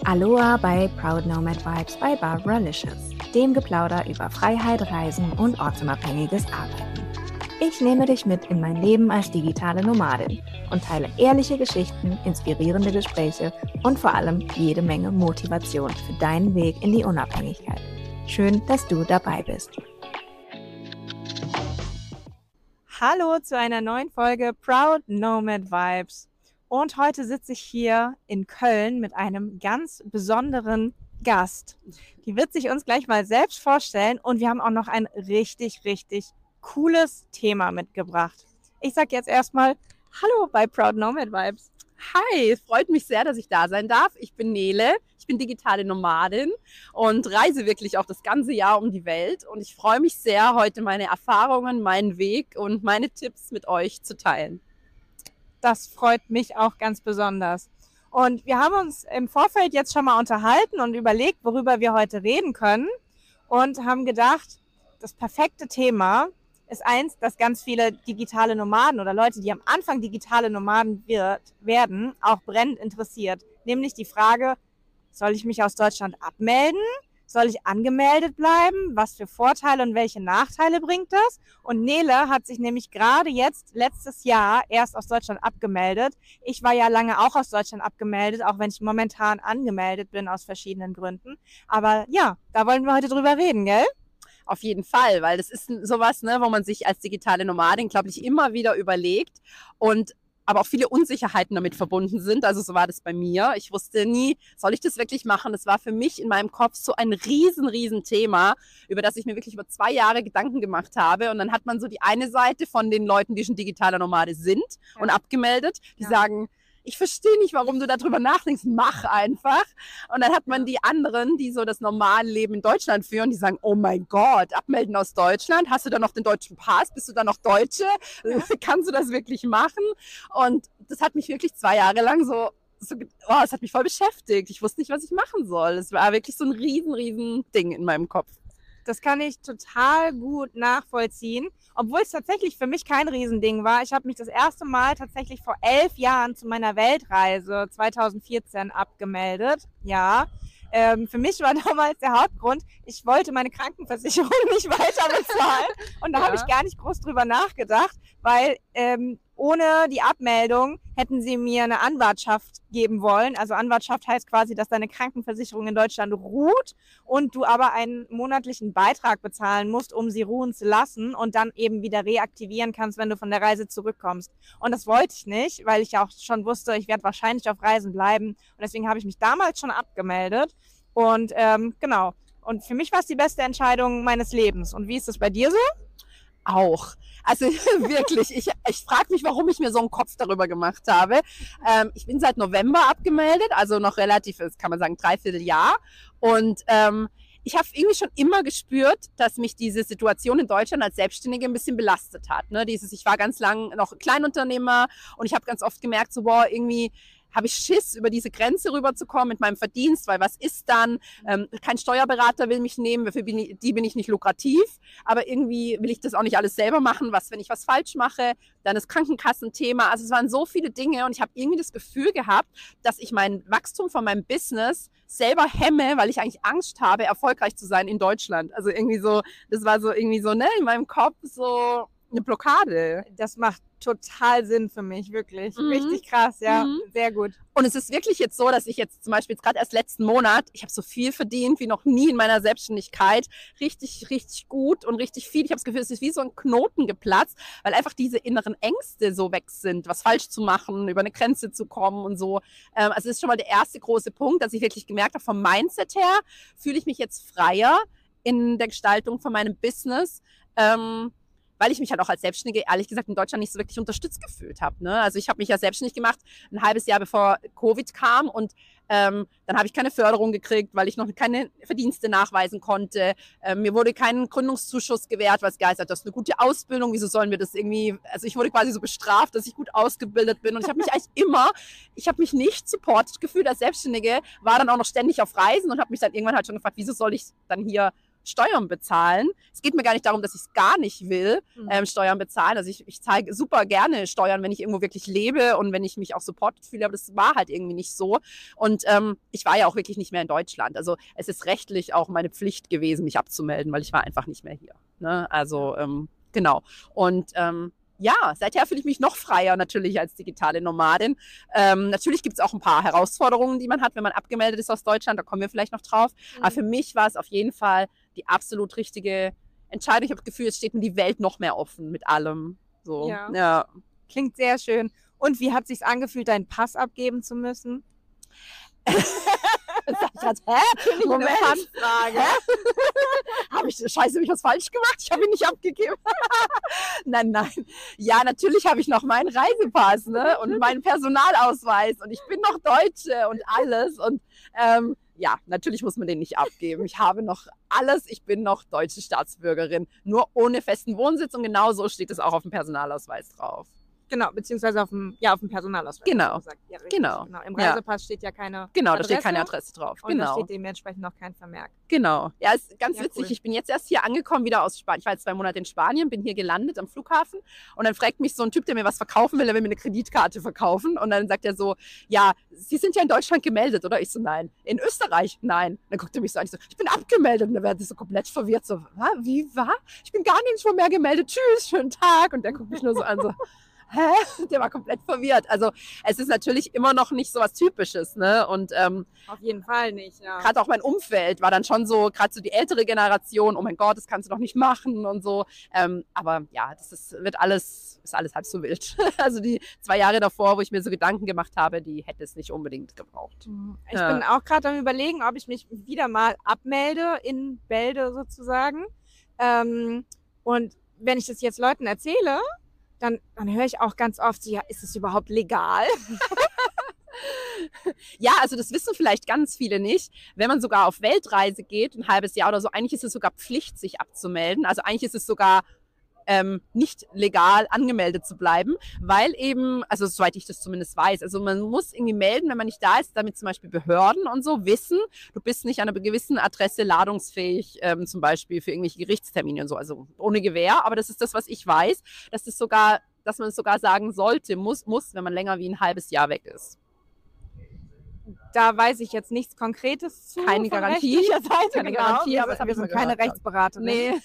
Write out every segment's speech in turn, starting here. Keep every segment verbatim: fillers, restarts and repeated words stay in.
Aloha bei Proud Nomad Vibes bei Barbara Licious, dem Geplauder über Freiheit, Reisen und ortsunabhängiges Arbeiten. Ich nehme dich mit in mein Leben als digitale Nomadin und teile ehrliche Geschichten, inspirierende Gespräche und vor allem jede Menge Motivation für deinen Weg in die Unabhängigkeit. Schön, dass du dabei bist. Hallo zu einer neuen Folge Proud Nomad Vibes. Und heute sitze ich hier in Köln mit einem ganz besonderen Gast. Die wird sich uns gleich mal selbst vorstellen und wir haben auch noch ein richtig, richtig cooles Thema mitgebracht. Ich sage jetzt erstmal Hallo bei Proud Nomad Vibes. Hi, es freut mich sehr, dass ich da sein darf. Ich bin Nele, ich bin digitale Nomadin und reise wirklich auch das ganze Jahr um die Welt. Und ich freue mich sehr, heute meine Erfahrungen, meinen Weg und meine Tipps mit euch zu teilen. Das freut mich auch ganz besonders. Und wir haben uns im Vorfeld jetzt schon mal unterhalten und überlegt, worüber wir heute reden können. Und haben gedacht, das perfekte Thema ist eins, das ganz viele digitale Nomaden oder Leute, die am Anfang digitale Nomaden wird, werden, auch brennend interessiert. Nämlich die Frage, soll ich mich aus Deutschland abmelden? Soll ich angemeldet bleiben? Was für Vorteile und welche Nachteile bringt das? Und Nele hat sich nämlich gerade jetzt, letztes Jahr, erst aus Deutschland abgemeldet. Ich war ja lange auch aus Deutschland abgemeldet, auch wenn ich momentan angemeldet bin aus verschiedenen Gründen. Aber ja, da wollen wir heute drüber reden, gell? Auf jeden Fall, weil das ist sowas, ne, wo man sich als digitale Nomadin, glaube ich, immer wieder überlegt und aber auch viele Unsicherheiten damit verbunden sind. Also so war das bei mir. Ich wusste nie, soll ich das wirklich machen? Das war für mich in meinem Kopf so ein riesen, riesen Thema, über das ich mir wirklich über zwei Jahre Gedanken gemacht habe. Und dann hat man so die eine Seite von den Leuten, die schon digitaler Nomade sind ja. und abgemeldet, die ja. sagen, ich verstehe nicht, warum du darüber nachdenkst, mach einfach. Und dann hat man ja. die anderen, die so das normale Leben in Deutschland führen, die sagen, oh mein Gott, abmelden aus Deutschland, hast du da noch den deutschen Pass, bist du da noch Deutsche, ja. kannst du das wirklich machen? Und das hat mich wirklich zwei Jahre lang so, so oh, es hat mich voll beschäftigt. Ich wusste nicht, was ich machen soll. Es war wirklich so ein riesen, riesen Ding in meinem Kopf. Das kann ich total gut nachvollziehen, obwohl es tatsächlich für mich kein Riesending war. Ich habe mich das erste Mal tatsächlich vor elf Jahren zu meiner Weltreise zweitausendvierzehn abgemeldet. Ja, ähm, für mich war damals der Hauptgrund, ich wollte meine Krankenversicherung nicht weiter bezahlen. Und da ja. habe ich gar nicht groß drüber nachgedacht, weil ähm, ohne die Abmeldung hätten sie mir eine Anwartschaft geben wollen. Also Anwartschaft heißt quasi, dass deine Krankenversicherung in Deutschland ruht und du aber einen monatlichen Beitrag bezahlen musst, um sie ruhen zu lassen und dann eben wieder reaktivieren kannst, wenn du von der Reise zurückkommst. Und das wollte ich nicht, weil ich ja auch schon wusste, ich werde wahrscheinlich auf Reisen bleiben. Und deswegen habe ich mich damals schon abgemeldet. Und ähm, genau. Und für mich war es die beste Entscheidung meines Lebens. Und wie ist es bei dir so? Auch. Also wirklich, ich, ich frage mich, warum ich mir so einen Kopf darüber gemacht habe. Ähm, ich bin seit November abgemeldet, also noch relativ, kann man sagen, dreiviertel Jahr. Und ähm, ich habe irgendwie schon immer gespürt, dass mich diese Situation in Deutschland als Selbstständige ein bisschen belastet hat. Ne? Dieses, ich war ganz lang noch Kleinunternehmer und ich habe ganz oft gemerkt, so boah, irgendwie habe ich Schiss, über diese Grenze rüberzukommen mit meinem Verdienst, weil was ist dann? Ähm, kein Steuerberater will mich nehmen, für bin die bin ich nicht lukrativ, aber irgendwie will ich das auch nicht alles selber machen. Was, wenn ich was falsch mache? Dann das Krankenkassenthema. Also es waren so viele Dinge und ich habe irgendwie das Gefühl gehabt, dass ich mein Wachstum von meinem Business selber hemme, weil ich eigentlich Angst habe, erfolgreich zu sein in Deutschland. Also irgendwie so, das war so irgendwie so, ne, in meinem Kopf so eine Blockade. Das macht total Sinn für mich, wirklich. Mhm. Richtig krass, ja. Mhm. Sehr gut. Und es ist wirklich jetzt so, dass ich jetzt zum Beispiel jetzt gerade erst letzten Monat, ich habe so viel verdient wie noch nie in meiner Selbstständigkeit. Richtig, richtig gut und richtig viel. Ich habe das Gefühl, es ist wie so ein Knoten geplatzt, weil einfach diese inneren Ängste so weg sind, was falsch zu machen, über eine Grenze zu kommen und so. Also das ist schon mal der erste große Punkt, dass ich wirklich gemerkt habe, vom Mindset her fühle ich mich jetzt freier in der Gestaltung von meinem Business. Ähm, weil ich mich halt auch als Selbstständige, ehrlich gesagt, in Deutschland nicht so wirklich unterstützt gefühlt habe. Ne? Also ich habe mich ja selbstständig gemacht, ein halbes Jahr bevor Covid kam und ähm, dann habe ich keine Förderung gekriegt, weil ich noch keine Verdienste nachweisen konnte. Ähm, mir wurde kein Gründungszuschuss gewährt, was geil sagt, das ist eine gute Ausbildung, wieso sollen wir das irgendwie, also ich wurde quasi so bestraft, dass ich gut ausgebildet bin und ich habe mich eigentlich immer, ich habe mich nicht supported gefühlt als Selbstständige, war dann auch noch ständig auf Reisen und habe mich dann irgendwann halt schon gefragt, wieso soll ich dann hier Steuern bezahlen. Es geht mir gar nicht darum, dass ich es gar nicht will, Mhm. ähm, Steuern bezahlen. Also ich, ich zahle super gerne Steuern, wenn ich irgendwo wirklich lebe und wenn ich mich auch supported fühle, aber das war halt irgendwie nicht so. Und ähm, ich war ja auch wirklich nicht mehr in Deutschland. Also es ist rechtlich auch meine Pflicht gewesen, mich abzumelden, weil ich war einfach nicht mehr hier. Ne? Also ähm, genau. Und ähm, ja, seither fühle ich mich noch freier natürlich als digitale Nomadin. Ähm, natürlich gibt es auch ein paar Herausforderungen, die man hat, wenn man abgemeldet ist aus Deutschland. Da kommen wir vielleicht noch drauf. Mhm. Aber für mich war es auf jeden Fall die absolut richtige Entscheidung. Ich habe das Gefühl, es steht mir die Welt noch mehr offen mit allem. So. Ja. Ja. Klingt sehr schön. Und wie hat sich's angefühlt, deinen Pass abgeben zu müssen? Sag ich grad, hä? Moment. Eine Fangfrage. Habe ich, scheiße, habe ich was falsch gemacht? Ich habe ihn nicht abgegeben. Nein, nein. Ja, natürlich habe ich noch meinen Reisepass, ne? Und meinen Personalausweis und ich bin noch Deutsche und alles. Und ähm, ja, natürlich muss man den nicht abgeben. Ich habe noch alles. Ich bin noch deutsche Staatsbürgerin, nur ohne festen Wohnsitz. Und genau so steht es auch auf dem Personalausweis drauf. Genau, beziehungsweise auf dem, ja, auf dem Personalausweis. Genau. Gesagt. Ja, richtig, Genau. genau. Im Ja. Reisepass steht ja keine Genau, Adresse. da steht keine Adresse drauf. Und da Genau. steht dementsprechend noch kein Vermerk. Genau. Ja, ist ganz Ja, witzig. cool. Ich bin jetzt erst hier angekommen, wieder aus Spanien. Ich war jetzt zwei Monate in Spanien, bin hier gelandet am Flughafen und dann fragt mich so ein Typ, der mir was verkaufen will, der will mir eine Kreditkarte verkaufen und dann sagt er so, ja, Sie sind ja in Deutschland gemeldet, oder? Ich so, nein. In Österreich? Nein. Dann guckt er mich so an, ich so, ich bin abgemeldet und dann werde ich so komplett verwirrt, so, "Wa? Wie, war? Ich bin gar nirgendwo mehr gemeldet, tschüss, schönen Tag und der guckt mich nur so an, so, hä? Der war komplett verwirrt. Also es ist natürlich immer noch nicht so was Typisches, ne? Und ähm, Auf jeden Fall nicht, ja. gerade auch mein Umfeld war dann schon so, gerade so die ältere Generation, oh mein Gott, das kannst du doch nicht machen und so. Ähm, aber ja, das ist, wird alles, ist alles halb so wild. Also die zwei Jahre davor, wo ich mir so Gedanken gemacht habe, die hätte es nicht unbedingt gebraucht. Ich Ja. bin auch gerade am Überlegen, ob ich mich wieder mal abmelde in Bälde sozusagen. Ähm, und wenn ich das jetzt Leuten erzähle, dann, dann höre ich auch ganz oft, so, ja, ist es überhaupt legal? Ja, also das wissen vielleicht ganz viele nicht. Wenn man sogar auf Weltreise geht, ein halbes Jahr oder so, eigentlich ist es sogar Pflicht, sich abzumelden. Also eigentlich ist es sogar ähm, nicht legal angemeldet zu bleiben, weil eben, also soweit ich das zumindest weiß, also man muss irgendwie melden, wenn man nicht da ist, damit zum Beispiel Behörden und so wissen, du bist nicht an einer gewissen Adresse ladungsfähig, ähm, zum Beispiel für irgendwelche Gerichtstermine und so, also ohne Gewähr, aber das ist das, was ich weiß, dass das sogar, dass man es sogar sagen sollte, muss, muss, wenn man länger wie ein halbes Jahr weg ist. Da weiß ich jetzt nichts Konkretes zu. Keine von Garantie. rechtlicher Seite, Keine genau. Garantie, Wir aber das sind- hab wir ich mal sind keine gehört. Rechtsberaterin. Nee.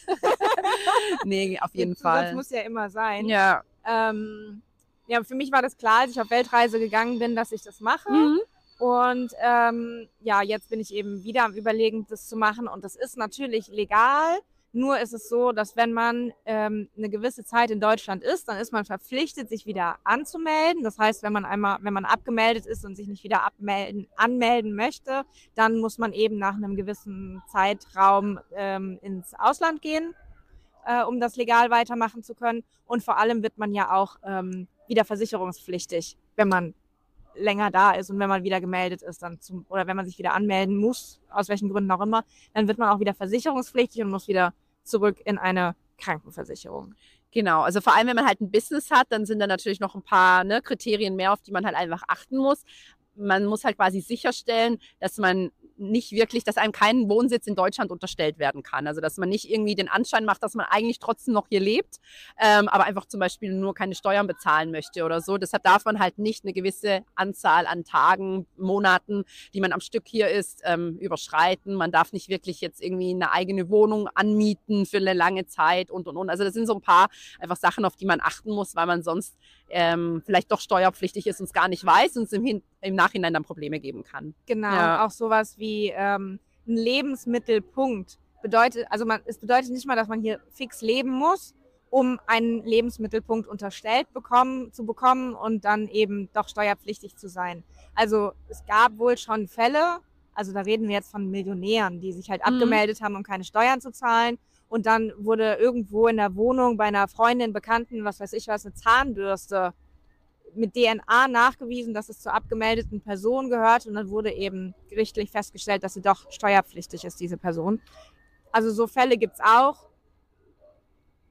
Nee, auf jeden Das Fall. muss ja immer sein. Ja. Ähm, ja, für mich war das klar, als ich auf Weltreise gegangen bin, dass ich das mache. Mhm. Und ähm, ja, jetzt bin ich eben wieder am Überlegen, das zu machen. Und das ist natürlich legal. Nur ist es so, dass wenn man ähm, eine gewisse Zeit in Deutschland ist, dann ist man verpflichtet, sich wieder anzumelden. Das heißt, wenn man einmal, wenn man abgemeldet ist und sich nicht wieder abmelden, anmelden möchte, dann muss man eben nach einem gewissen Zeitraum ähm, ins Ausland gehen, äh, um das legal weitermachen zu können. Und vor allem wird man ja auch ähm, wieder versicherungspflichtig, wenn man länger da ist und wenn man wieder gemeldet ist, dann zum, oder wenn man sich wieder anmelden muss, aus welchen Gründen auch immer, dann wird man auch wieder versicherungspflichtig und muss wieder zurück in eine Krankenversicherung. Genau, also vor allem, wenn man halt ein Business hat, dann sind da natürlich noch ein paar ne, Kriterien mehr, auf die man halt einfach achten muss. Man muss halt quasi sicherstellen, dass man nicht wirklich, dass einem kein Wohnsitz in Deutschland unterstellt werden kann. Also dass man nicht irgendwie den Anschein macht, dass man eigentlich trotzdem noch hier lebt, ähm, aber einfach zum Beispiel nur keine Steuern bezahlen möchte oder so. Deshalb darf man halt nicht eine gewisse Anzahl an Tagen, Monaten, die man am Stück hier ist, ähm, überschreiten. Man darf nicht wirklich jetzt irgendwie eine eigene Wohnung anmieten für eine lange Zeit und, und, und. Also das sind so ein paar einfach Sachen, auf die man achten muss, weil man sonst ähm, vielleicht doch steuerpflichtig ist und es gar nicht weiß und es im, Hin- im Nachhinein dann Probleme geben kann. Genau, Ja. auch sowas wie ähm, ein Lebensmittelpunkt bedeutet, also man, es bedeutet nicht mal, dass man hier fix leben muss, um einen Lebensmittelpunkt unterstellt bekommen, zu bekommen und dann eben doch steuerpflichtig zu sein. Also es gab wohl schon Fälle, also da reden wir jetzt von Millionären, die sich halt Mhm. abgemeldet haben, um keine Steuern zu zahlen. Und dann wurde irgendwo in der Wohnung bei einer Freundin, Bekannten, was weiß ich was, eine Zahnbürste mit D N A nachgewiesen, dass es zur abgemeldeten Person gehört. Und dann wurde eben gerichtlich festgestellt, dass sie doch steuerpflichtig ist, diese Person. Also so Fälle gibt's auch.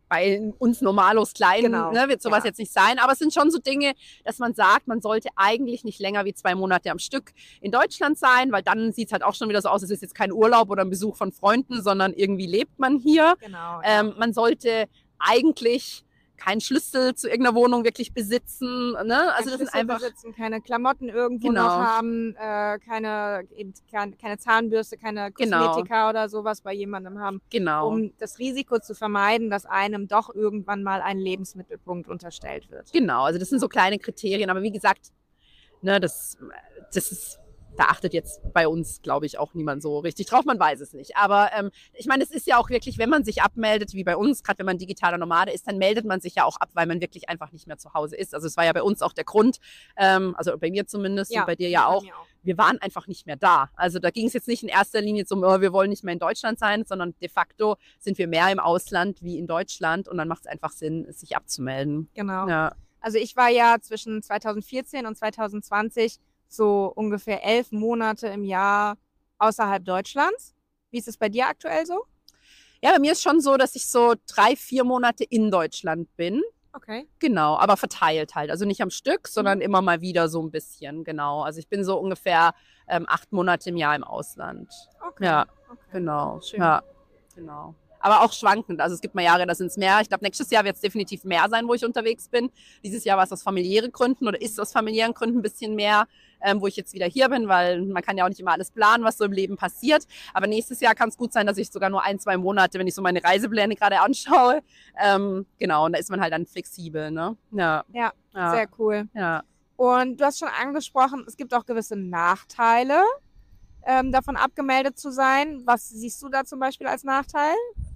bei uns Normalos Kleinen Genau. ne, wird sowas Ja. jetzt nicht sein. Aber es sind schon so Dinge, dass man sagt, man sollte eigentlich nicht länger wie zwei Monate am Stück in Deutschland sein, weil dann sieht es halt auch schon wieder so aus, es ist jetzt kein Urlaub oder ein Besuch von Freunden, sondern irgendwie lebt man hier. Genau. Ähm, man sollte eigentlich keinen Schlüssel zu irgendeiner Wohnung wirklich besitzen. Ne? Also das sind einfach besitzen, keine Klamotten irgendwo Genau. noch haben, äh, keine, eben keine, keine Zahnbürste, keine Genau. Kosmetika oder sowas bei jemandem haben, genau. um das Risiko zu vermeiden, dass einem doch irgendwann mal ein Lebensmittelpunkt unterstellt wird. Genau, also das sind so kleine Kriterien, aber wie gesagt, ne, das, das ist, da achtet jetzt bei uns, glaube ich, auch niemand so richtig drauf, man weiß es nicht. Aber ähm, ich meine, es ist ja auch wirklich, wenn man sich abmeldet, wie bei uns, gerade wenn man digitaler Nomade ist, dann meldet man sich ja auch ab, weil man wirklich einfach nicht mehr zu Hause ist. Also es war ja bei uns auch der Grund, ähm, also bei mir zumindest und bei dir ja bei auch, mir auch. wir waren einfach nicht mehr da. Also da ging es jetzt nicht in erster Linie zum, oh, wir wollen nicht mehr in Deutschland sein, sondern de facto sind wir mehr im Ausland wie in Deutschland und dann macht es einfach Sinn, sich abzumelden. Genau. Ja. Also ich war ja zwischen zweitausendvierzehn und zweitausendzwanzig so ungefähr elf Monate im Jahr außerhalb Deutschlands. Wie ist es bei dir aktuell so? Ja, bei mir ist schon so, dass ich so drei, vier Monate in Deutschland bin. Okay. Genau, aber verteilt halt. Also nicht am Stück, sondern immer mal wieder so ein bisschen. Genau. Also ich bin so ungefähr ähm, acht Monate im Jahr im Ausland. Okay. Ja, okay. genau. Schön. Ja, genau. Aber auch schwankend. Also es gibt mal Jahre, da sind es mehr. Ich glaube, nächstes Jahr wird es definitiv mehr sein, wo ich unterwegs bin. Dieses Jahr war es aus familiären Gründen oder ist aus familiären Gründen ein bisschen mehr, ähm, wo ich jetzt wieder hier bin, weil man kann ja auch nicht immer alles planen, was so im Leben passiert. Aber nächstes Jahr kann es gut sein, dass ich sogar nur ein, zwei Monate, wenn ich so meine Reisepläne gerade anschaue, ähm, genau, und da ist man halt dann flexibel, ne? Ja. Ja, ja. sehr cool. Ja. Und du hast schon angesprochen, es gibt auch gewisse Nachteile, ähm, davon abgemeldet zu sein. Was siehst du da zum Beispiel als Nachteil?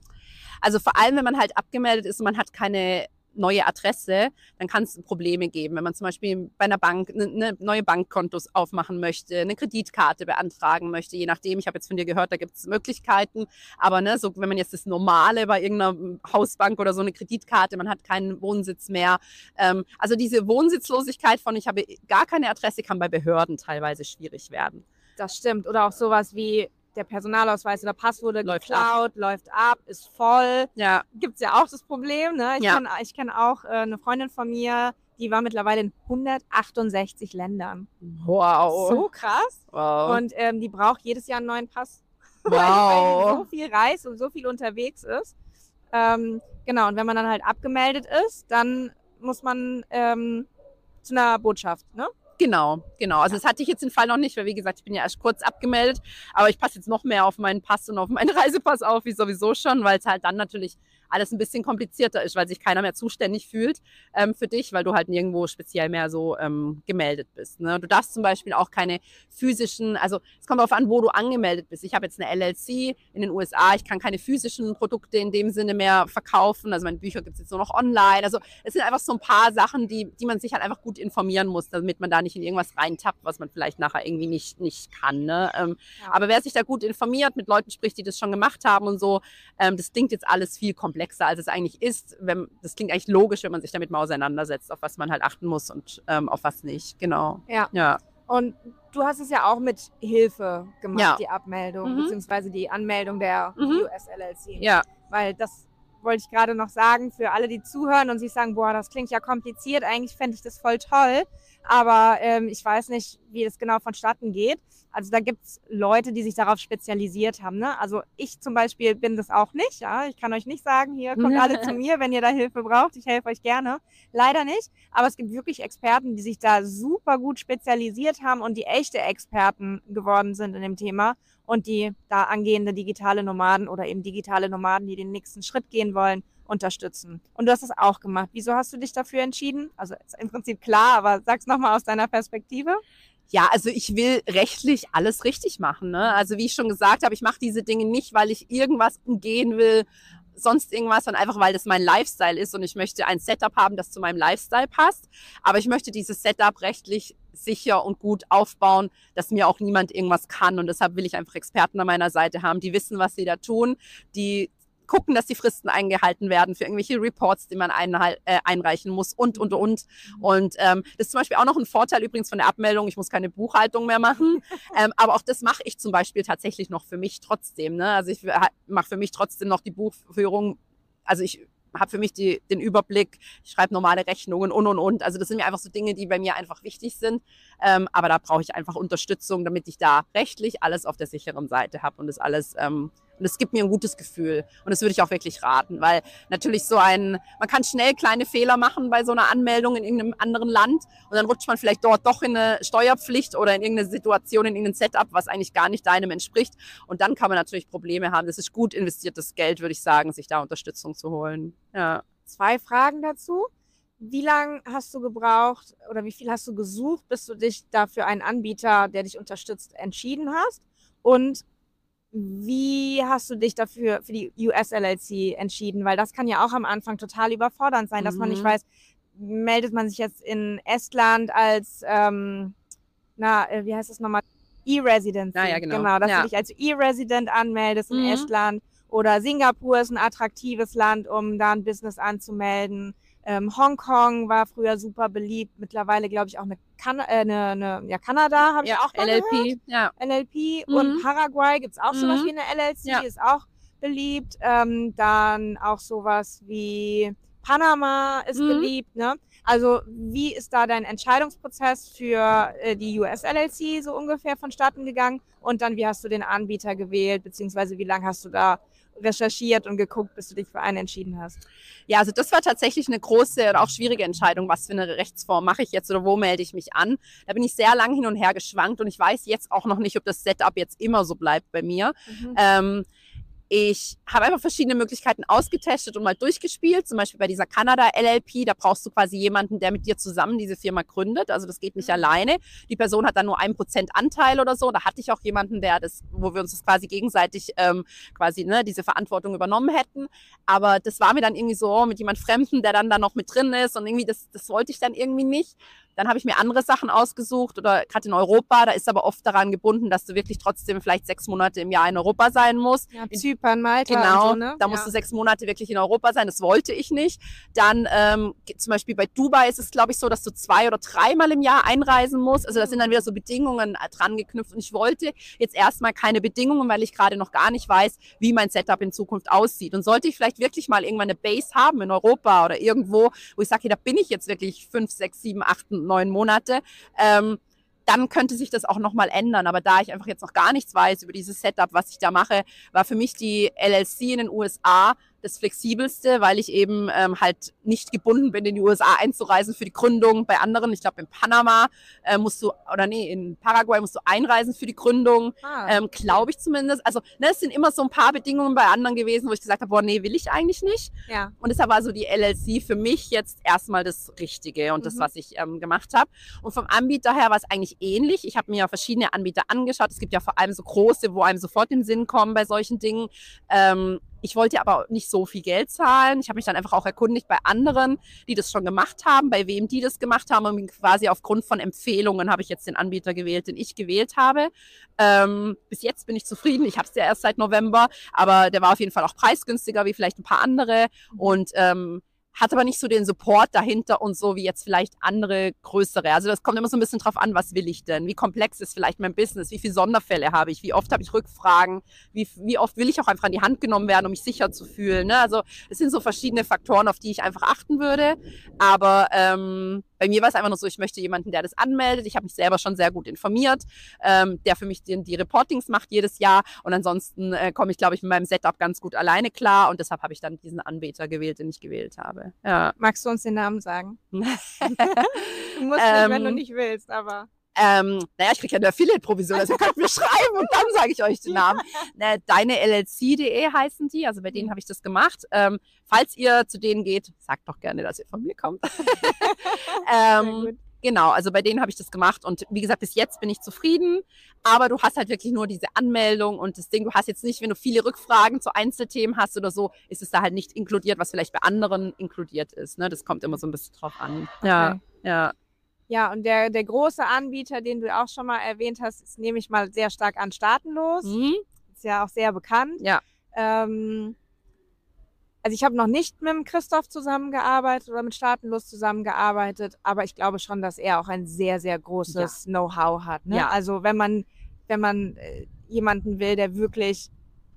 Also vor allem, wenn man halt abgemeldet ist und man hat keine neue Adresse, dann kann es Probleme geben. Wenn man zum Beispiel bei einer Bank eine, eine neue Bankkontos aufmachen möchte, eine Kreditkarte beantragen möchte, je nachdem, ich habe jetzt von dir gehört, da gibt es Möglichkeiten, aber ne, so wenn man jetzt das Normale bei irgendeiner Hausbank oder so eine Kreditkarte, man hat keinen Wohnsitz mehr. Ähm, also diese Wohnsitzlosigkeit von ich habe gar keine Adresse, kann bei Behörden teilweise schwierig werden. Das stimmt. Oder auch sowas wie der Personalausweis oder Pass wurde Läuft geklaut, läuft ab, ist voll. Ja. Gibt es ja auch das Problem. Ne? Ich Ja. kenne ich kenn auch äh, eine Freundin von mir, die war mittlerweile in hundertachtundsechzig Ländern. Wow. So krass. Wow. Und ähm, die braucht jedes Jahr einen neuen Pass. Wow. Weil sie so viel reist und so viel unterwegs ist. Ähm, genau, und wenn man dann halt abgemeldet ist, dann muss man ähm, zu einer Botschaft, ne? Genau, genau. Also das hatte ich jetzt den Fall noch nicht, weil wie gesagt, ich bin ja erst kurz abgemeldet, aber ich passe jetzt noch mehr auf meinen Pass und auf meinen Reisepass auf, wie sowieso schon, weil es halt dann natürlich alles ein bisschen komplizierter ist, weil sich keiner mehr zuständig fühlt ähm, für dich, weil du halt nirgendwo speziell mehr so ähm, gemeldet bist. Ne? Du darfst zum Beispiel auch keine physischen, also es kommt darauf an, wo du angemeldet bist. Ich habe jetzt eine L L C in den U S A, ich kann keine physischen Produkte in dem Sinne mehr verkaufen, also meine Bücher gibt es jetzt nur noch online. Also es sind einfach so ein paar Sachen, die, die man sich halt einfach gut informieren muss, damit man da nicht in irgendwas reintappt, was man vielleicht nachher irgendwie nicht, nicht kann. Ne? Ähm, Ja. Aber wer sich da gut informiert, mit Leuten spricht, die das schon gemacht haben und so, ähm, das klingt jetzt alles viel komplexer, als es eigentlich ist. Wenn, das klingt eigentlich logisch, wenn man sich damit mal auseinandersetzt, auf was man halt achten muss und ähm, auf was nicht. Genau. Ja. Ja. Und du hast es ja auch mit Hilfe gemacht, Ja. die Abmeldung, Mhm. beziehungsweise die Anmeldung der Mhm. U S L L C. Ja. Weil das wollte ich gerade noch sagen, für alle, die zuhören und sich sagen, boah, das klingt ja kompliziert, eigentlich fände ich das voll toll, aber ähm, ich weiß nicht, wie das genau vonstatten geht. Also da gibt's Leute, die sich darauf spezialisiert haben. Ne? Also ich zum Beispiel bin das auch nicht. Ja? Ich kann euch nicht sagen, hier kommt alle zu mir, wenn ihr da Hilfe braucht. Ich helfe euch gerne. Leider nicht. Aber es gibt wirklich Experten, die sich da super gut spezialisiert haben und die echte Experten geworden sind in dem Thema und die da angehende digitale Nomaden oder eben digitale Nomaden, die den nächsten Schritt gehen wollen, unterstützen. Und du hast das auch gemacht. Wieso hast du dich dafür entschieden? Also ist im Prinzip klar, aber sag's nochmal aus deiner Perspektive. Ja, also ich will rechtlich alles richtig machen. Ne? Also wie ich schon gesagt habe, ich mache diese Dinge nicht, weil ich irgendwas umgehen will, sonst irgendwas, sondern einfach, weil das mein Lifestyle ist und ich möchte ein Setup haben, das zu meinem Lifestyle passt. Aber ich möchte dieses Setup rechtlich sicher und gut aufbauen, dass mir auch niemand irgendwas kann. Und deshalb will ich einfach Experten an meiner Seite haben, die wissen, was sie da tun, die gucken, dass die Fristen eingehalten werden für irgendwelche Reports, die man einhal- äh, einreichen muss und, und, und. Und ähm, das ist zum Beispiel auch noch ein Vorteil übrigens von der Abmeldung. Ich muss keine Buchhaltung mehr machen. ähm, aber auch das mache ich zum Beispiel tatsächlich noch für mich trotzdem. Ne? Also ich mache für mich trotzdem noch die Buchführung. Also ich habe für mich die, den Überblick, ich schreibe normale Rechnungen und, und, und. Also das sind mir einfach so Dinge, die bei mir einfach wichtig sind. Ähm, aber da brauche ich einfach Unterstützung, damit ich da rechtlich alles auf der sicheren Seite habe und das alles... Ähm, Und es gibt mir ein gutes Gefühl. Und das würde ich auch wirklich raten, weil natürlich so ein, man kann schnell kleine Fehler machen bei so einer Anmeldung in irgendeinem anderen Land und dann rutscht man vielleicht dort doch in eine Steuerpflicht oder in irgendeine Situation, in irgendein Setup, was eigentlich gar nicht deinem entspricht. Und dann kann man natürlich Probleme haben. Das ist gut investiertes Geld, würde ich sagen, sich da Unterstützung zu holen. Ja. Zwei Fragen dazu. Wie lange hast du gebraucht oder wie viel hast du gesucht, bis du dich dafür einen Anbieter, der dich unterstützt, entschieden hast? Und wie hast du dich dafür für die U S L L C entschieden? Weil das kann ja auch am Anfang total überfordernd sein, dass man nicht weiß, meldet man sich jetzt in Estland als, ähm, na, wie heißt das nochmal? E-Residency. Ja, ja, genau. Genau, dass ja. du dich als E-Resident anmeldest in Mhm. Estland. Oder Singapur ist ein attraktives Land, um da ein Business anzumelden. Ähm, Hongkong war früher super beliebt. Mittlerweile, glaube ich, auch eine, kan äh, eine, eine ja, Kanada habe ja, ich auch mal L L P, gehört. ja. L L P Mhm. und Paraguay gibt es auch Mhm. sowas wie eine L L C, Ja. ist auch beliebt. Ähm, dann auch sowas wie Panama ist Mhm. beliebt. Ne? Also wie ist da dein Entscheidungsprozess für äh, die U S L L C so ungefähr vonstatten gegangen? Und dann, wie hast du den Anbieter gewählt, beziehungsweise wie lange hast du da recherchiert und geguckt, bis du dich für einen entschieden hast? Ja, also das war tatsächlich eine große und auch schwierige Entscheidung, was für eine Rechtsform mache ich jetzt oder wo melde ich mich an. Da bin ich sehr lang hin und her geschwankt und ich weiß jetzt auch noch nicht, ob das Setup jetzt immer so bleibt bei mir. Mhm. Ähm, Ich habe einfach verschiedene Möglichkeiten ausgetestet und mal durchgespielt. Zum Beispiel bei dieser Kanada L L P, da brauchst du quasi jemanden, der mit dir zusammen diese Firma gründet. Also das geht nicht Mhm. alleine. Die Person hat dann nur ein Prozent Anteil oder so. Da hatte ich auch jemanden, der das, wo wir uns das quasi gegenseitig ähm, quasi ne, diese Verantwortung übernommen hätten. Aber das war mir dann irgendwie so mit jemand Fremden, der dann da noch mit drin ist und irgendwie das, das wollte ich dann irgendwie nicht. Dann habe ich mir andere Sachen ausgesucht oder gerade in Europa, da ist aber oft daran gebunden, dass du wirklich trotzdem vielleicht sechs Monate im Jahr in Europa sein musst. Ja, Zypern, Malta Genau, und so, ne? da musst du sechs Monate wirklich in Europa sein, das wollte ich nicht. Dann ähm, zum Beispiel bei Dubai ist es, glaube ich, so, dass du zwei oder dreimal im Jahr einreisen musst. Also da sind dann wieder so Bedingungen dran geknüpft und ich wollte jetzt erstmal keine Bedingungen, weil ich gerade noch gar nicht weiß, wie mein Setup in Zukunft aussieht. Und sollte ich vielleicht wirklich mal irgendwann eine Base haben in Europa oder irgendwo, wo ich sage, hey, da bin ich jetzt wirklich fünf, sechs, sieben, acht, neun Monate, ähm, dann könnte sich das auch nochmal ändern. Aber da ich einfach jetzt noch gar nichts weiß über dieses Setup, was ich da mache, war für mich die L L C in den U S A das Flexibelste, weil ich eben ähm, halt nicht gebunden bin, in die U S A einzureisen für die Gründung. Bei anderen, ich glaube in Panama äh, musst du, oder nee, in Paraguay musst du einreisen für die Gründung, Ah. ähm, glaube ich zumindest. Also ne, es sind immer so ein paar Bedingungen bei anderen gewesen, wo ich gesagt habe, boah, nee, will ich eigentlich nicht. Ja. Und deshalb war so die L L C für mich jetzt erstmal das Richtige und mhm. das, was ich ähm, gemacht habe. Und vom Anbieter her war es eigentlich ähnlich. Ich habe mir verschiedene Anbieter angeschaut. Es gibt ja vor allem so große, wo einem sofort in den Sinn kommen bei solchen Dingen. Ähm, Ich wollte aber nicht so viel Geld zahlen. Ich habe mich dann einfach auch erkundigt bei anderen, die das schon gemacht haben, bei wem die das gemacht haben. Und quasi aufgrund von Empfehlungen habe ich jetzt den Anbieter gewählt, den ich gewählt habe. Ähm, bis jetzt bin ich zufrieden. Ich habe es ja erst seit November, aber der war auf jeden Fall auch preisgünstiger wie vielleicht ein paar andere. Und ähm, hat aber nicht so den Support dahinter und so wie jetzt vielleicht andere größere. Also das kommt immer so ein bisschen drauf an, was will ich denn? Wie komplex ist vielleicht mein Business? Wie viele Sonderfälle habe ich? Wie oft habe ich Rückfragen? Wie, wie oft will ich auch einfach an die Hand genommen werden, um mich sicher zu fühlen? Ne? Also es sind so verschiedene Faktoren, auf die ich einfach achten würde. Aber ähm, bei mir war es einfach nur so, ich möchte jemanden, der das anmeldet. Ich habe mich selber schon sehr gut informiert, ähm, der für mich die, die Reportings macht jedes Jahr. Und ansonsten äh, komme ich, glaube ich, mit meinem Setup ganz gut alleine klar. Und deshalb habe ich dann diesen Anbieter gewählt, den ich gewählt habe. Ja. Magst du uns den Namen sagen? Du musst Ähm, nicht, wenn du nicht willst, aber... Ähm, naja, ich kriege ja eine Affiliate-Provision, also ihr könnt mir schreiben und dann sage ich euch den Namen. Ne, deine L L C punkt de heißen die, also bei denen habe ich das gemacht. Ähm, falls ihr zu denen geht, sagt doch gerne, dass ihr von mir kommt. ähm, genau, also bei denen habe ich das gemacht und wie gesagt, bis jetzt bin ich zufrieden, aber du hast halt wirklich nur diese Anmeldung und das Ding, du hast jetzt nicht, wenn du viele Rückfragen zu Einzelthemen hast oder so, ist es da halt nicht inkludiert, was vielleicht bei anderen inkludiert ist. Ne? Das kommt immer so ein bisschen drauf an. Okay. Ja, ja. Ja, und der, der große Anbieter, den du auch schon mal erwähnt hast, ist, nehme ich mal sehr stark an Staatenlos. Mhm. Ist ja auch sehr bekannt. Ja. Ähm, also ich habe noch nicht mit dem Christoph zusammengearbeitet oder mit Staatenlos zusammengearbeitet, aber ich glaube schon, dass er auch ein sehr, sehr großes ja. Know-how hat. Ne? Ja. Also wenn man, wenn man äh, jemanden will, der wirklich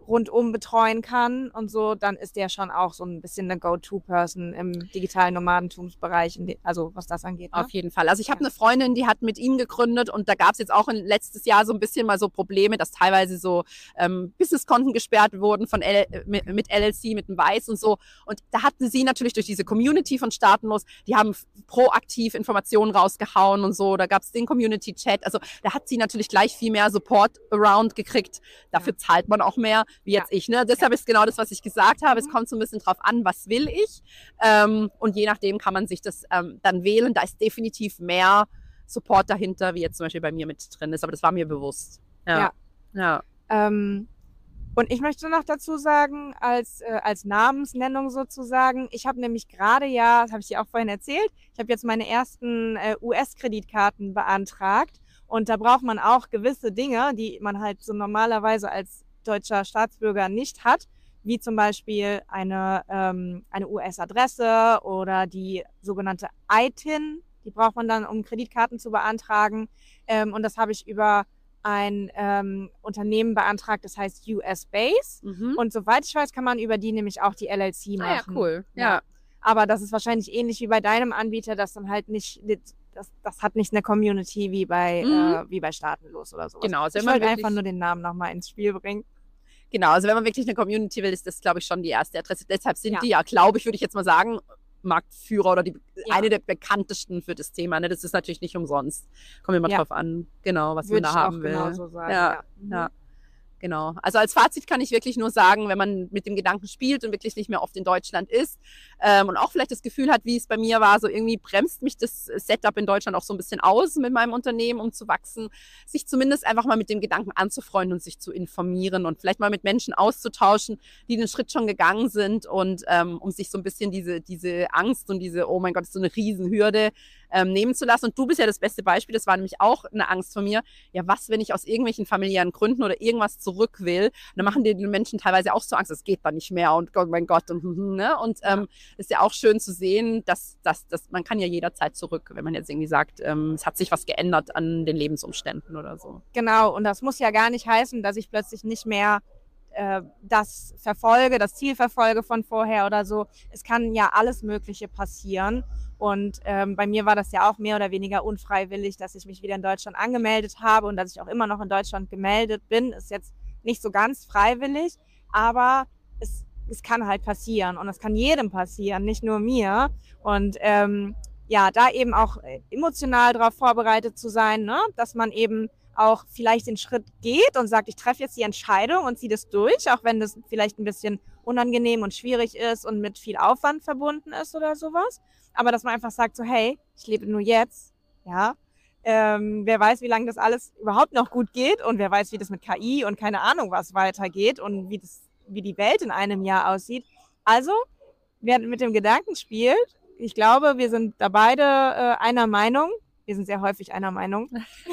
rundum betreuen kann und so, dann ist der schon auch so ein bisschen eine Go-To-Person im digitalen Nomadentumsbereich, in de- also was das angeht. Ne? Auf jeden Fall. Also ich habe Ja. eine Freundin, die hat mit ihm gegründet und da gab es jetzt auch in, letztes Jahr so ein bisschen mal so Probleme, dass teilweise so ähm, Businesskonten gesperrt wurden von L mit, mit L L C, mit dem Weiß und so. Und da hatten sie natürlich durch diese Community von Staatenlos, die haben proaktiv Informationen rausgehauen und so. Da gab es den Community-Chat. Also da hat sie natürlich gleich viel mehr Support around gekriegt. Dafür ja. zahlt man auch mehr, wie jetzt ja. ich. Ne? Deshalb ja. ist genau das, was ich gesagt habe. Es kommt so ein bisschen drauf an, was will ich. Ähm, und je nachdem kann man sich das ähm, dann wählen. Da ist definitiv mehr Support dahinter, wie jetzt zum Beispiel bei mir mit drin ist. Aber das war mir bewusst. Ja. ja. ja. Ähm, und ich möchte noch dazu sagen, als, äh, als Namensnennung sozusagen, ich habe nämlich gerade ja, das habe ich dir auch vorhin erzählt, ich habe jetzt meine ersten äh, U S-Kreditkarten beantragt. Und da braucht man auch gewisse Dinge, die man halt so normalerweise als deutscher Staatsbürger nicht hat, wie zum Beispiel eine, ähm, eine U S-Adresse oder die sogenannte I T I N. Die braucht man dann, um Kreditkarten zu beantragen. Ähm, und das habe ich über ein ähm, Unternehmen beantragt, das heißt U S Base. Mhm. Und soweit ich weiß, kann man über die nämlich auch die L L C machen. Ah, ja, cool. Ja. ja. Aber das ist wahrscheinlich ähnlich wie bei deinem Anbieter, das dann halt nicht, das, das hat nicht eine Community wie bei, mhm. äh, wie bei Staatenlos oder sowas. Genau. Also ich wollte einfach nur den Namen nochmal ins Spiel bringen. Genau, also wenn man wirklich eine Community will, ist das, glaube ich, schon die erste Adresse. Deshalb sind ja. die ja, glaube ich, würde ich jetzt mal sagen, Marktführer oder die, ja. eine der bekanntesten für das Thema. Ne? Das ist natürlich nicht umsonst. Kommt immer ja. drauf an, genau, was Würde man da haben will. Genau so sagen. Ja, ja. Mhm. ja. Genau. Also als Fazit kann ich wirklich nur sagen, wenn man mit dem Gedanken spielt und wirklich nicht mehr oft in Deutschland ist ähm, und auch vielleicht das Gefühl hat, wie es bei mir war, so irgendwie bremst mich das Setup in Deutschland auch so ein bisschen aus mit meinem Unternehmen, um zu wachsen, sich zumindest einfach mal mit dem Gedanken anzufreunden und sich zu informieren und vielleicht mal mit Menschen auszutauschen, die den Schritt schon gegangen sind und ähm, um sich so ein bisschen diese, diese Angst und diese, oh mein Gott, das ist so eine Riesenhürde, ähm, nehmen zu lassen. Und du bist ja das beste Beispiel, das war nämlich auch eine Angst von mir. Ja, was, wenn ich aus irgendwelchen familiären Gründen oder irgendwas zurück will? Und dann machen dir die Menschen teilweise auch so Angst, es geht dann nicht mehr und oh mein Gott und ne? Und ähm, ist ja auch schön zu sehen, dass, dass, dass man kann ja jederzeit zurück, wenn man jetzt irgendwie sagt, ähm, es hat sich was geändert an den Lebensumständen oder so. Genau, und das muss ja gar nicht heißen, dass ich plötzlich nicht mehr äh, das verfolge, das Ziel verfolge von vorher oder so. Es kann ja alles Mögliche passieren. Und ähm, bei mir war das ja auch mehr oder weniger unfreiwillig, dass ich mich wieder in Deutschland angemeldet habe und dass ich auch immer noch in Deutschland gemeldet bin. Ist jetzt nicht so ganz freiwillig, aber es, es kann halt passieren und es kann jedem passieren, nicht nur mir. Und ähm, ja, da eben auch emotional darauf vorbereitet zu sein, ne? Dass man eben auch vielleicht den Schritt geht und sagt, ich treffe jetzt die Entscheidung und ziehe das durch, auch wenn das vielleicht ein bisschen unangenehm und schwierig ist und mit viel Aufwand verbunden ist oder sowas. Aber dass man einfach sagt so, hey, ich lebe nur jetzt, ja. Ähm, wer weiß, wie lange das alles überhaupt noch gut geht und wer weiß, wie das mit K I und keine Ahnung was weitergeht und wie das, wie die Welt in einem Jahr aussieht. Also, wer mit dem Gedanken spielt, ich glaube, wir sind da beide äh, einer Meinung. Wir sind sehr häufig einer Meinung.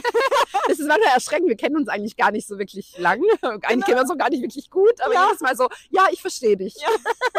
Das ist manchmal erschreckend. Wir kennen uns eigentlich gar nicht so wirklich lang. Eigentlich genau. kennen wir uns auch gar nicht wirklich gut. Aber ja. jedes Mal so, ja, ich verstehe dich. Ja.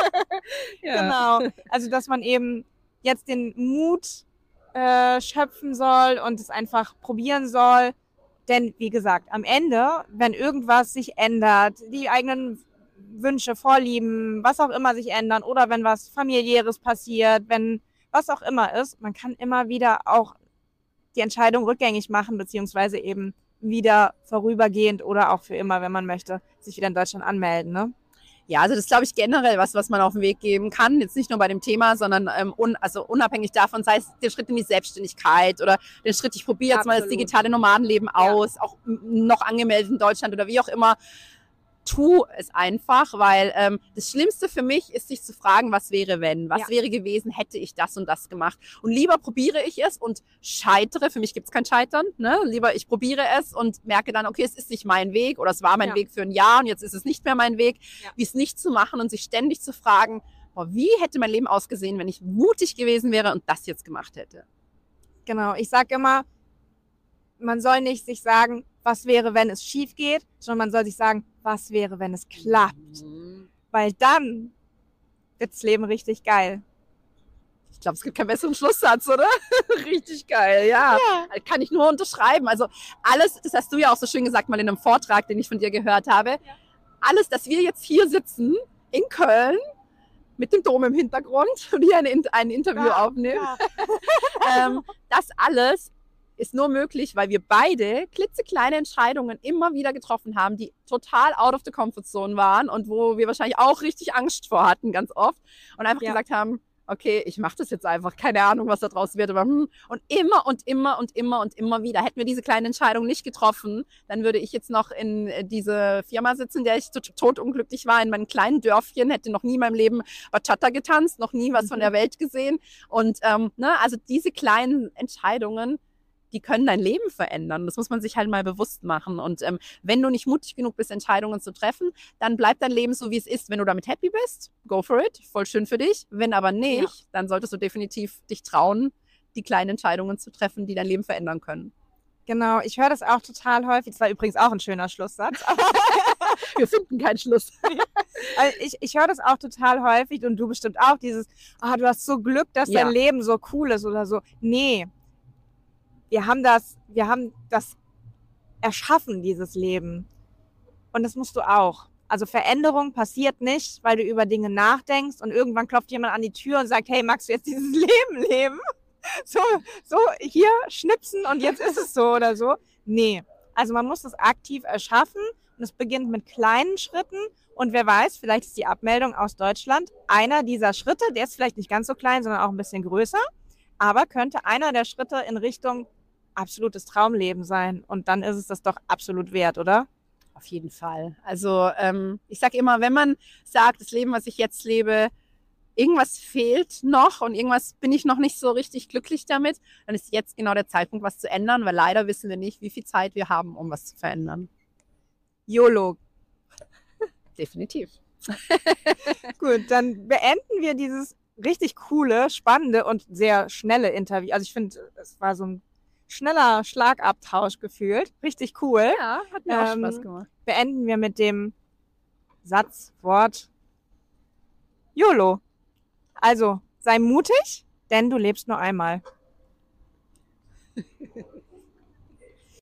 ja. Genau. Also, dass man eben jetzt den Mut äh, schöpfen soll und es einfach probieren soll. Denn, wie gesagt, am Ende, wenn irgendwas sich ändert, die eigenen Wünsche, Vorlieben, was auch immer sich ändern oder wenn was Familiäres passiert, wenn was auch immer ist, man kann immer wieder auch die Entscheidung rückgängig machen, beziehungsweise eben wieder vorübergehend oder auch für immer, wenn man möchte, sich wieder in Deutschland anmelden, ne? Ja, also das ist, glaube ich, generell was, was man auf den Weg geben kann. Jetzt nicht nur bei dem Thema, sondern ähm, un, also unabhängig davon, sei es der Schritt in die Selbstständigkeit oder der Schritt, ich probiere jetzt Absolut. mal das digitale Nomadenleben aus, ja. auch noch angemeldet in Deutschland oder wie auch immer. Tu es einfach, weil ähm, das Schlimmste für mich ist, sich zu fragen, was wäre, wenn? Was ja. wäre gewesen, hätte ich das und das gemacht? Und lieber probiere ich es und scheitere. Für mich gibt es kein Scheitern. Ne? Lieber ich probiere es und merke dann, okay, es ist nicht mein Weg oder es war mein ja. Weg für ein Jahr und jetzt ist es nicht mehr mein Weg. Ja. Wie es nicht zu machen und sich ständig zu fragen, boah, wie hätte mein Leben ausgesehen, wenn ich mutig gewesen wäre und das jetzt gemacht hätte? Genau, ich sage immer, man soll nicht sich sagen, was wäre, wenn es schief geht, sondern man soll sich sagen, was wäre, wenn es klappt. Mhm. Weil dann wird das Leben richtig geil. Ich glaube, es gibt keinen besseren Schlusssatz, oder? Richtig geil, ja. ja. Kann ich nur unterschreiben. Also alles, das hast du ja auch so schön gesagt, mal in einem Vortrag, den ich von dir gehört habe. Ja. alles, dass wir jetzt hier sitzen in Köln mit dem Dom im Hintergrund und hier ein, ein Interview Ja, aufnehmen, ja. ähm, das alles ist nur möglich, weil wir beide klitzekleine Entscheidungen immer wieder getroffen haben, die total out of the comfort zone waren und wo wir wahrscheinlich auch richtig Angst vor hatten, ganz oft. Und einfach Ja. gesagt haben, okay, ich mache das jetzt einfach, keine Ahnung, was da draus wird, aber hm. Und immer und immer und immer und immer wieder. Hätten wir diese kleine Entscheidung nicht getroffen, dann würde ich jetzt noch in diese Firma sitzen, in der ich totunglücklich war, in meinem kleinen Dörfchen, hätte noch nie in meinem Leben Bachata getanzt, noch nie was Mhm. von der Welt gesehen. Und ähm, ne, also diese kleinen Entscheidungen, die können dein Leben verändern. Das muss man sich halt mal bewusst machen. Und ähm, wenn du nicht mutig genug bist, Entscheidungen zu treffen, dann bleibt dein Leben so, wie es ist. Wenn du damit happy bist, go for it, voll schön für dich. Wenn aber nicht, Ja. dann solltest du definitiv dich trauen, die kleinen Entscheidungen zu treffen, die dein Leben verändern können. Genau, ich höre das auch total häufig. Das war übrigens auch ein schöner Schlusssatz. Wir finden keinen Schluss. Also ich, ich höre das auch total häufig und du bestimmt auch, dieses, ah, du hast so Glück, dass Ja. dein Leben so cool ist oder so. Nee, wir haben das, wir haben das erschaffen, dieses Leben. Und das musst du auch. Also Veränderung passiert nicht, weil du über Dinge nachdenkst und irgendwann klopft jemand an die Tür und sagt, hey, magst du jetzt dieses Leben leben? So, so hier schnipsen und jetzt ist es so oder so. Nee, also man muss das aktiv erschaffen und es beginnt mit kleinen Schritten und wer weiß, vielleicht ist die Abmeldung aus Deutschland einer dieser Schritte, der ist vielleicht nicht ganz so klein, sondern auch ein bisschen größer, aber könnte einer der Schritte in Richtung absolutes Traumleben sein und dann ist es das doch absolut wert, oder? Auf jeden Fall. Also ähm, ich sage immer, wenn man sagt, das Leben, was ich jetzt lebe, irgendwas fehlt noch und irgendwas bin ich noch nicht so richtig glücklich damit, dann ist jetzt genau der Zeitpunkt, was zu ändern, weil leider wissen wir nicht, wie viel Zeit wir haben, um was zu verändern. YOLO. Definitiv. Gut, dann beenden wir dieses richtig coole, spannende und sehr schnelle Interview. Also ich finde, es war so ein schneller Schlagabtausch gefühlt. Richtig cool. Ja, hat mir auch Ähm, Spaß gemacht. Beenden wir mit dem Satz, Wort YOLO. Also, sei mutig, denn du lebst nur einmal.